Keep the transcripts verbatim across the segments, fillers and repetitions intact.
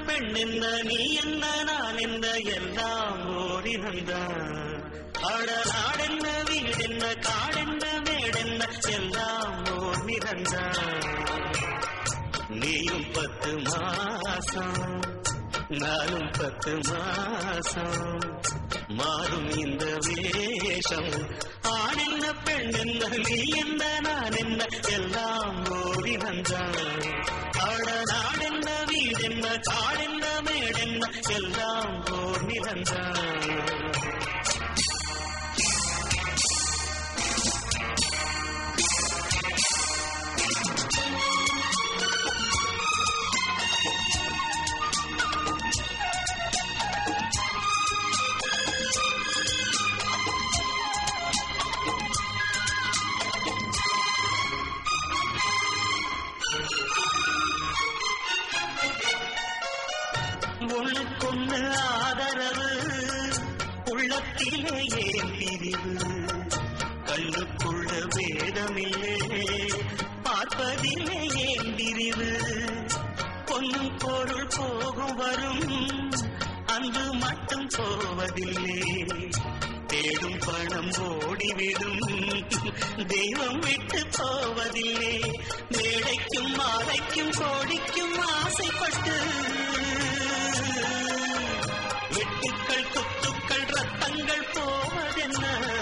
பெண் என்ன நீ என்ன நான் என்ன எல்லாம் ஓடினந்தான். அட நாடென்ன வீடென்ன காடென்ன மேடென்ன எல்லாம் ஓடினந்தான். நீயும் பத்து மாசம் நானும் பத்து மாசம் மாறும் இந்த வேஷம். ஆண் என்ன பெண் என்ன நீ என்ன நான் என்ன எல்லாம் ஓடி வந்தான். அட நாடென்ன வீடென்ன காடென்ன மேடென்ன எல்லாம் ஓடி வந்தான். உனக்கொன்னு ஆதரவு உள்ளத்திலே ஏன் பிரிவு. கண்ணுக்குள்ள வேதமில்லே பார்ப்பதிலே ஏன் பிரிவு. பொன்னும் பொருள் போகும் வரும் அன்பு மட்டும் போவதில்லை. தேடும் பணம் ஓடிவிடும் தெய்வம் விட்டு போவதில்லை. மேடைக்கும் மாலைக்கும் கோடிக்கும் ஆசைப்பட்டு வெட்டுக்கள் குத்துக்கள் ரத்தங்கள் போவதென்ன.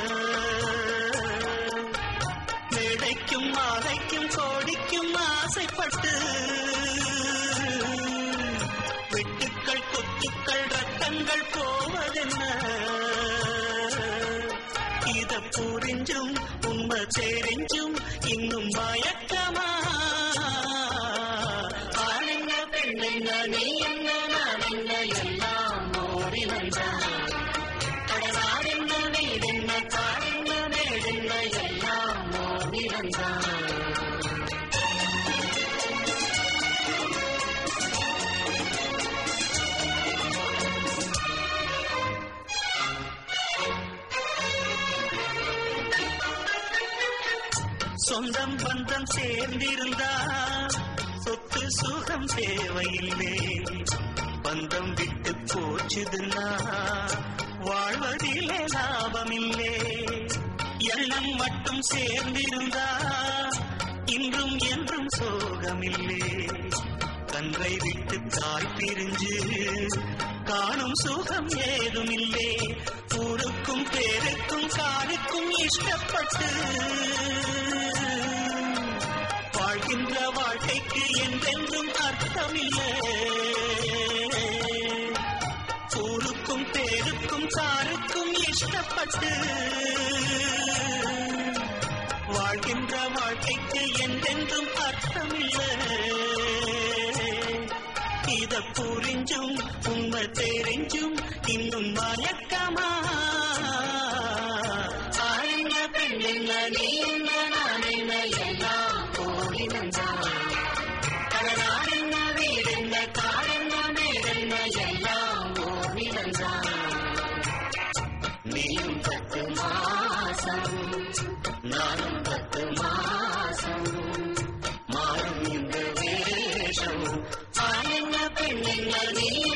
மேடைக்கும் மாலைக்கும் கோடிக்கும் ஆசைப்பட்டு வெட்டுக்கள் குத்துக்கள் ரத்தங்கள் போவதென்ன. இத புரிஞ்சும் உண்மை தெரிஞ்சும் இன்னும் மயக்கமா. ஆணென்ன பெண்ணென்ன நீ என்ன நான் என்ன எல்லாம் ஓடி வந்தான். கடனாடென்ன வீடென்ன காடென்ன மேடென்ன எல்லாம் ஓடி வந்தான். சொந்தம் பந்தம் சேர்ந்திருந்தா சொத்து சுகம் தேவையில்லை. பந்தம் விட்டு போச்சுதுன்னா வாழ்வதிலே லாபமில்லை. எண்ணம் மட்டும் சேர்ந்திருந்தா இன்றும் என்றும் சோகமில்லை. கன்றை விட்டு தாய் பிரிஞ்சு காணும் சுகம் ஏதுமில்லை. ஊருக்கும் பேருக்கும் காருக்கும் இஷ்டப்பட்டு வாழ்கின்ற வாழ்க்கைக்கு என்றென்றும் அர்த்தமில்லை. ஊருக்கும் பேருக்கும் காருக்கும் இஷ்டப்பட்டு வாழ்கின்ற வாழ்க்கைக்கு என்றென்றும் அர்த்தமில்லை. இத புரிஞ்சும் உண்மை தெரிஞ்சும் இன்னும் மயக்கமா. ஆணென்ன பெண்ணென்ன நீ என்ன நான் என்ன எல்லாம் ஓடி வந்தான். கடனாடென்ன வீடென்ன காடென்ன மேடென்ன எல்லாம் ஓடி வந்தான். நீயும் பத்து மாசம் நானும் பத்து மாசம் மாறும் இந்த வேஷம். ஆணென்ன பெண்ணென்ன நீ